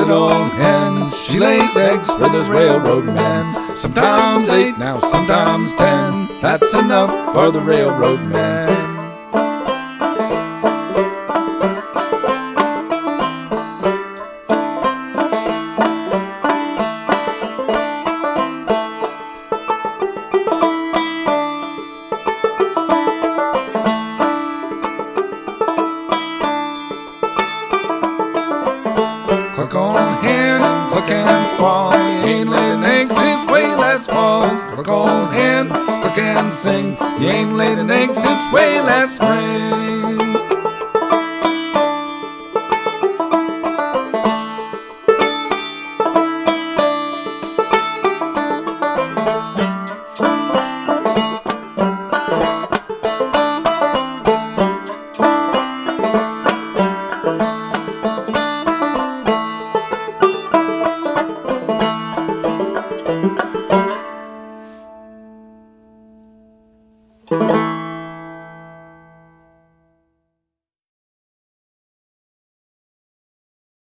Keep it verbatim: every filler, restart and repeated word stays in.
old hen. She lays eggs for those railroad men. Sometimes eight, now sometimes ten. That's enough for the railroad men. Cluck on hen, cluck and squall. You ain't laid an egg since way last fall. Cluck on hen, cluck and sing. You ain't laid an egg since way last spring. Thank you.